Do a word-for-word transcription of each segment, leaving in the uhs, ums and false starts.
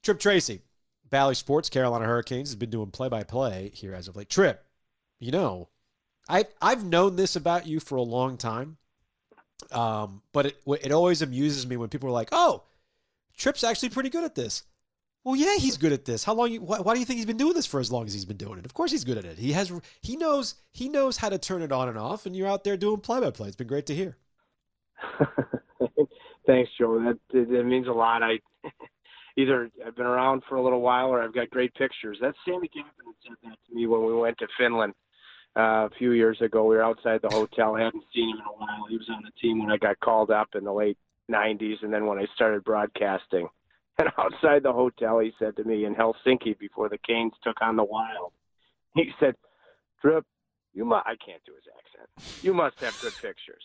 Trip Tracy, Bally Sports, Carolina Hurricanes, has been doing play-by-play here as of late. Trip, you know, I, I've known this about you for a long time, um, but it, it always amuses me when people are like, oh, Trip's actually pretty good at this. Well, yeah, he's good at this. How long? You, why, why do you think he's been doing this for as long as he's been doing it? Of course, he's good at it. He has. He knows. He knows how to turn it on and off. And you're out there doing play-by-play. It's been great to hear. Thanks, Joe. That, that means a lot. I either I've been around for a little while, or I've got great pictures. That's Sammy Kapanen said that to me when we went to Finland uh, a few years ago. We were outside the hotel. I hadn't seen him in a while. He was on the team when I got called up in the late nineties, and then when I started broadcasting. And outside the hotel, he said to me in Helsinki before the Canes took on the Wild, he said, Trip, you must, I can't do his accent. You must have good pictures.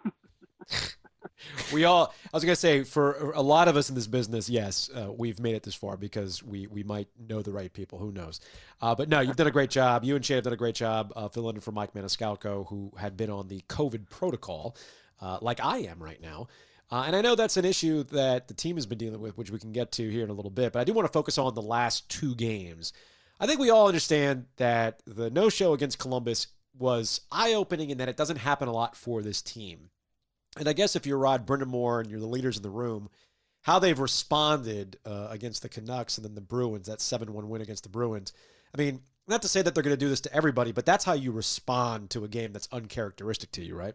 We all, I was going to say, for a lot of us in this business, yes, uh, we've made it this far because we, we might know the right people. Who knows? Uh, but no, you've done a great job. You and Shane have done a great job uh, filling in for Mike Maniscalco, who had been on the COVID protocol, uh, like I am right now. Uh, and I know that's an issue that the team has been dealing with, which we can get to here in a little bit. But I do want to focus on the last two games. I think we all understand that the no-show against Columbus was eye-opening in that it doesn't happen a lot for this team. And I guess if you're Rod Brind'Amour and you're the leaders in the room, how they've responded uh, against the Canucks and then the Bruins, that seven one win against the Bruins. I mean, not to say that they're going to do this to everybody, but that's how you respond to a game that's uncharacteristic to you, right?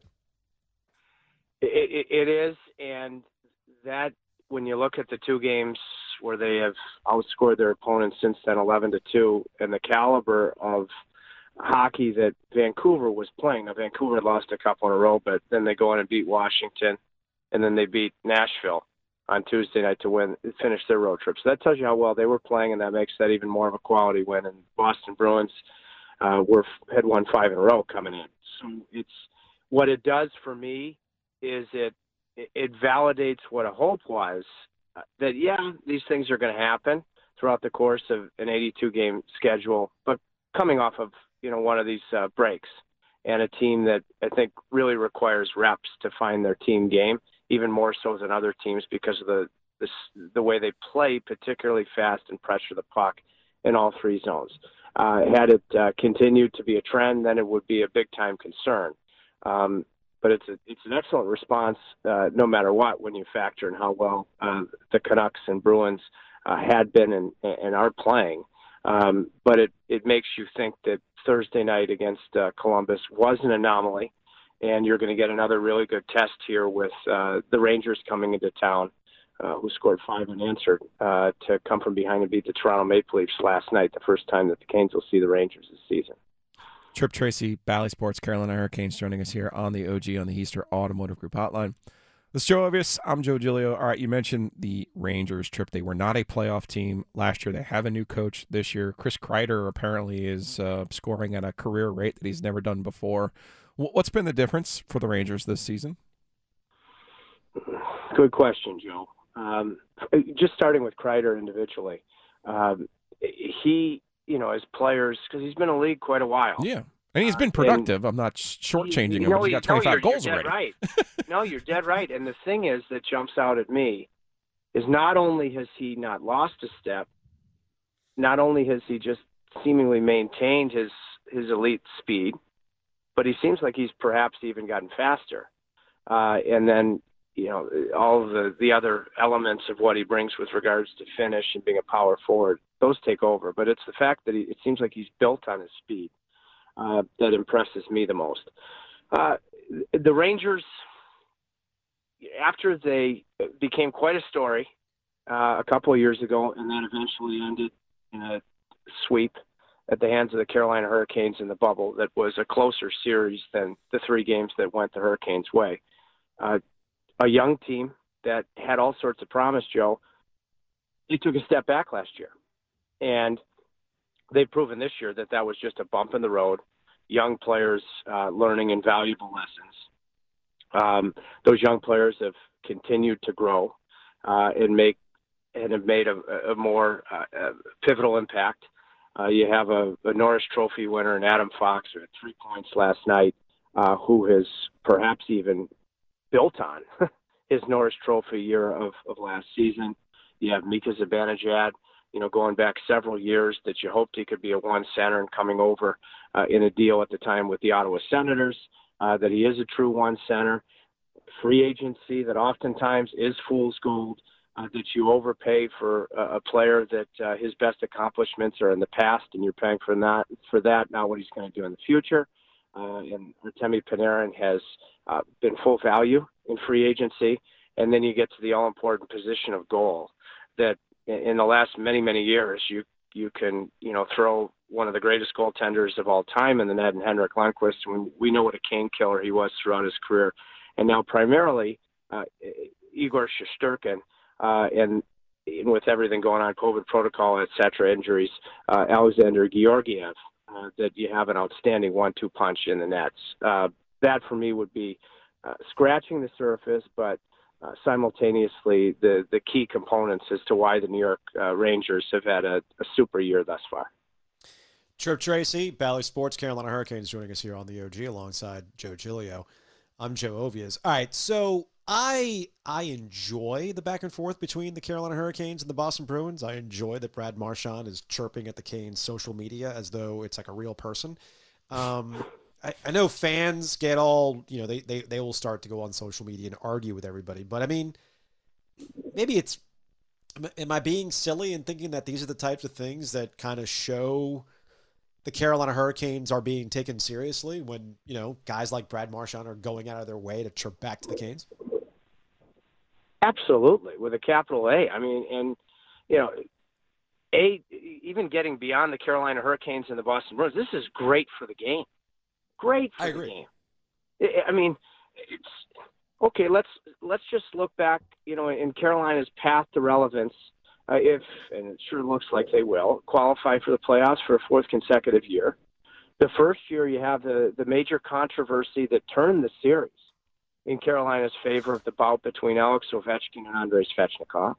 It, it, it is, and that when you look at the two games where they have outscored their opponents since then, eleven to two, and the caliber of hockey that Vancouver was playing. Now, Vancouver had lost a couple in a row, but then they go in and beat Washington, and then they beat Nashville on Tuesday night to win, finish their road trip. So that tells you how well they were playing, and that makes that even more of a quality win. And Boston Bruins uh, were had won five in a row coming in. So it's what it does for me. Is it it validates what a hope was, uh, that, yeah, these things are going to happen throughout the course of an eighty-two game schedule, but coming off of, you know, one of these uh, breaks and a team that I think really requires reps to find their team game, even more so than other teams because of the, the, the way they play, particularly fast and pressure the puck in all three zones. Uh, had it uh, continued to be a trend, then it would be a big-time concern. Um, But it's a, it's an excellent response, uh, no matter what, when you factor in how well uh, the Canucks and Bruins uh, had been and, and are playing. Um, but it, it makes you think that Thursday night against uh, Columbus was an anomaly, and you're going to get another really good test here with uh, the Rangers coming into town, uh, who scored five unanswered, uh, to come from behind and beat the Toronto Maple Leafs last night, the first time that the Canes will see the Rangers this season. Trip Tracy, Bally Sports, Carolina Hurricanes, joining us here on the O G on the Heister Automotive Group hotline. This is Joe Ovius. I'm Joe Giglio. All right, you mentioned the Rangers, Trip. They were not a playoff team last year. They have a new coach this year. Chris Kreider apparently is uh, scoring at a career rate that he's never done before. What's been the difference for the Rangers this season? Good question, Joe. Um, just starting with Kreider individually, um, he... you know, as players, because he's been in the league quite a while. Yeah. And he's been productive. Uh, I'm not shortchanging him. He's got twenty-five no, goals you're already. Dead right. No, you're dead right. And the thing is that jumps out at me is not only has he not lost a step, not only has he just seemingly maintained his, his elite speed, but he seems like he's perhaps even gotten faster. Uh, and then, you know, all of the, the other elements of what he brings with regards to finish and being a power forward, those take over. But it's the fact that he, it seems like he's built on his speed uh, that impresses me the most. Uh, the Rangers, after they became quite a story uh, a couple of years ago, and then eventually ended in a sweep at the hands of the Carolina Hurricanes in the bubble that was a closer series than the three games that went the Hurricanes' way. Uh, a young team that had all sorts of promise, Joe, they took a step back last year. And they've proven this year that that was just a bump in the road. Young players uh, learning invaluable lessons. Um, those young players have continued to grow uh, and make and have made a, a more uh, a pivotal impact. Uh, you have a, a Norris Trophy winner in Adam Fox, who had three points last night, uh, who has perhaps even built on his Norris Trophy year of, of last season. You have Mika Zibanejad, you know, going back several years that you hoped he could be a one center and coming over uh, in a deal at the time with the Ottawa Senators, uh, that he is a true one center. Free agency that oftentimes is fool's gold, uh, that you overpay for a, a player that uh, his best accomplishments are in the past, and you're paying for that, for that now what he's going to do in the future. Uh, and Artemi Panarin has uh, been full value in free agency. And then you get to the all-important position of goal that in the last many, many years, you you can, you know, throw one of the greatest goaltenders of all time in the net, and Henrik Lundqvist. When we know what a cane killer he was throughout his career. And now primarily uh, Igor Shesterkin, uh, and, and with everything going on, COVID protocol, et cetera, injuries, uh, Alexander Georgiev, uh, that you have an outstanding one two punch in the nets. Uh, that, for me, would be uh, scratching the surface, but Uh, simultaneously the, the key components as to why the New York uh, Rangers have had a, a super year thus far. Trip Tracy, Bally Sports, Carolina Hurricanes joining us here on the O G alongside Joe Giglio. I'm Joe Ovias. All right, so I I enjoy the back and forth between the Carolina Hurricanes and the Boston Bruins. I enjoy that Brad Marchand is chirping at the Canes' social media as though it's like a real person. Um I, I know fans get all, you know, they, they, they will start to go on social media and argue with everybody. But, I mean, maybe it's – am I being silly in thinking that these are the types of things that kind of show the Carolina Hurricanes are being taken seriously when, you know, guys like Brad Marchand are going out of their way to chirp back to the Canes? Absolutely, with a capital A. I mean, and, you know, A, even getting beyond the Carolina Hurricanes and the Boston Bruins, this is great for the game. Great for I the agree. game. I mean, it's okay. Let's let's just look back. You know, in Carolina's path to relevance, uh, if and it sure looks like they will qualify for the playoffs for a fourth consecutive year. The first year, you have the the major controversy that turned the series in Carolina's favor of the bout between Alex Ovechkin and Andrei Svechnikov.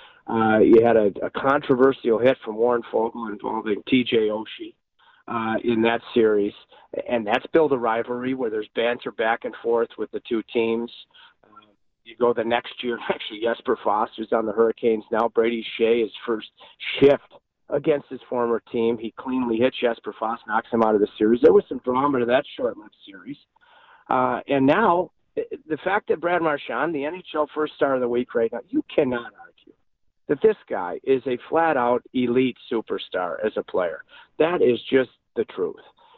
Uh, you had a, a controversial hit from Warren Foegele involving T J Oshie. Uh, in that series, and that's built a rivalry where there's banter back and forth with the two teams. Uh, you go the next year, actually Jesper Fast, who's on the Hurricanes now, Brady Shea, his first shift against his former team. He cleanly hits Jesper Fast, knocks him out of the series. There was some drama to that short-lived series. Uh, and now, the fact that Brad Marchand, the N H L first star of the week right now, you cannot argue that this guy is a flat-out elite superstar as a player. That is just the truth.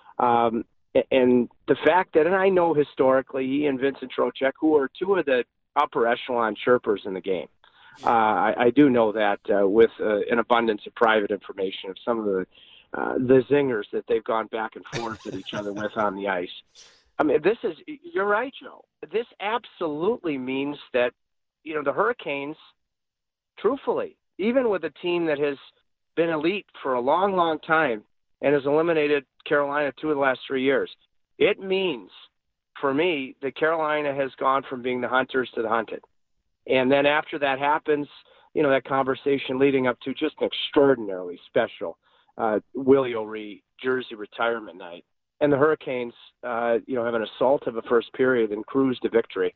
Um, and the fact that, and I know historically, he and Vincent Trocheck, who are two of the upper echelon chirpers in the game, uh, I, I do know that uh, with uh, an abundance of private information of some of the uh, the zingers that they've gone back and forth at each other with on the ice. I mean, this is, you're right, Joe. This absolutely means that, you know, the Hurricanes, truthfully, even with a team that has been elite for a long, long time, and has eliminated Carolina two of the last three years. It means, for me, that Carolina has gone from being the hunters to the hunted. And then after that happens, you know, that conversation leading up to just an extraordinarily special uh, Willie O'Ree jersey retirement night. And the Hurricanes, uh, you know, have an assault of a first period and cruise to victory.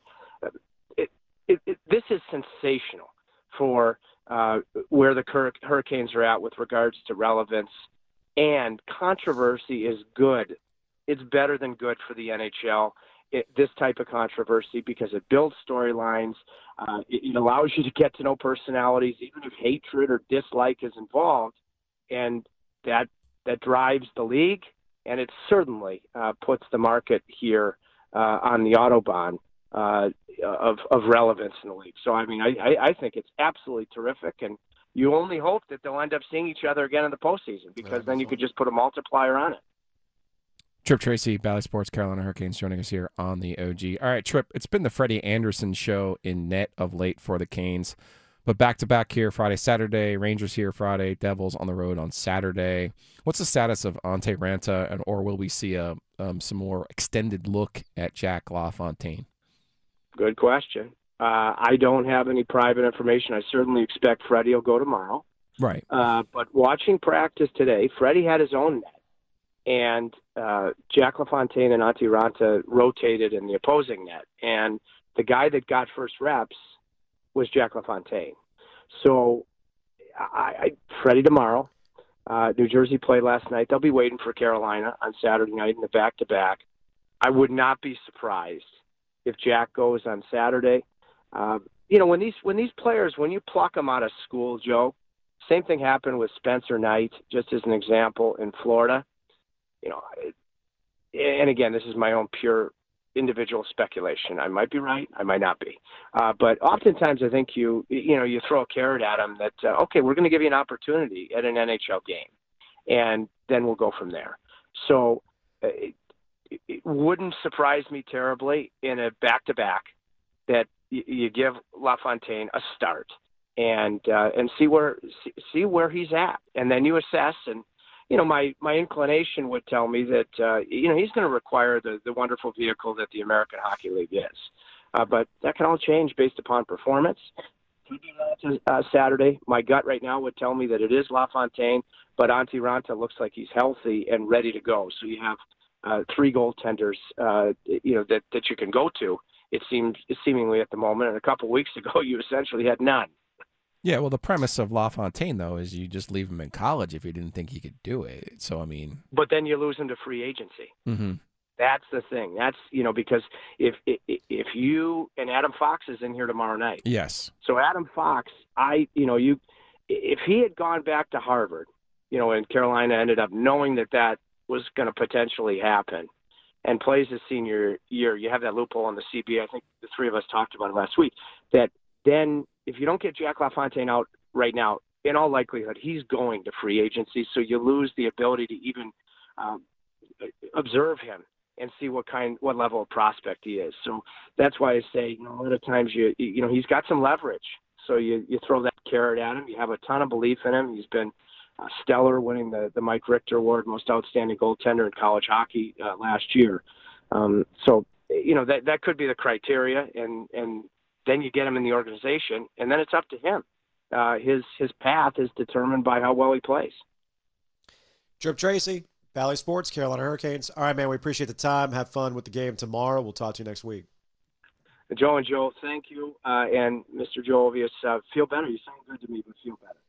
It, it, it, this is sensational for uh, where the Hurricanes are at with regards to relevance. And controversy is good. It's better than good for the N H L, it, this type of controversy, because it builds storylines. Uh, it, it allows you to get to know personalities, even if hatred or dislike is involved. And that that drives the league, and it certainly uh, puts the market here uh, on the Autobahn uh, of, of relevance in the league. So, I mean, I, I, I think it's absolutely terrific. And you only hope that they'll end up seeing each other again in the postseason, because then you could just put a multiplier on it. Trip Tracy, Bally Sports, Carolina Hurricanes, joining us here on the O G. All right, Trip, it's been the Freddie Anderson show in net of late for the Canes, but back-to-back here Friday, Saturday, Rangers here Friday, Devils on the road on Saturday. What's the status of Ante Ranta, and or will we see a um, some more extended look at Jack LaFontaine? Good question. Uh, I don't have any private information. I certainly expect Freddie will go tomorrow. Right. Uh, but watching practice today, Freddie had his own net, and uh, Jack LaFontaine and Ante Ranta rotated in the opposing net. And the guy that got first reps was Jack LaFontaine. So I, I Freddie tomorrow. Uh, New Jersey played last night. They'll be waiting for Carolina on Saturday night in the back-to-back. I would not be surprised if Jack goes on Saturday. Uh, you know, when these when these players, when you pluck them out of school, Joe, same thing happened with Spencer Knight, just as an example, in Florida. You know, and again, this is my own pure individual speculation. I might be right, I might not be. Uh, but oftentimes I think you, you know, you throw a carrot at them that, uh, okay, we're going to give you an opportunity at an N H L game, and then we'll go from there. So uh, it, it wouldn't surprise me terribly in a back-to-back that y- you give LaFontaine a start and uh, and see where see, see where he's at, and then you assess. And you know, my my inclination would tell me that uh, you know he's going to require the the wonderful vehicle that the American Hockey League is, uh, but that can all change based upon performance. Uh, Saturday, my gut right now would tell me that it is LaFontaine, but Antti Ranta looks like he's healthy and ready to go. So you have uh, three goaltenders, uh, you know, that, that you can go to. It seems seemingly at the moment, and a couple of weeks ago, you essentially had none. Yeah, well, the premise of LaFontaine, though, is you just leave him in college if you didn't think he could do it. So, I mean, but then you lose him to free agency. Mm-hmm. That's the thing. That's, you know, because if if you and Adam Fox is in here tomorrow night. Yes. So Adam Fox, I, you know, you, if he had gone back to Harvard, you know, and Carolina ended up knowing that that was going to potentially happen, and plays his senior year, you have that loophole in the C B A. I think the three of us talked about it last week. That then, if you don't get Jack LaFontaine out right now, in all likelihood, he's going to free agency. So you lose the ability to even um, observe him and see what kind, what level of prospect he is. So that's why I say, you know, a lot of times you, you know, he's got some leverage. So you, you throw that carrot at him. You have a ton of belief in him. He's been uh, stellar, winning the, the Mike Richter Award, most outstanding goaltender in college hockey uh, last year. Um, so, you know, that, that could be the criteria, and, and then you get him in the organization, and then it's up to him. Uh, his, his path is determined by how well he plays. Trip Tracy, Bally Sports, Carolina Hurricanes. All right, man, we appreciate the time. Have fun with the game tomorrow. We'll talk to you next week. Joe and Joe, thank you. Uh, and Mister Joe Ovius, uh, feel better. You sound good to me, but feel better.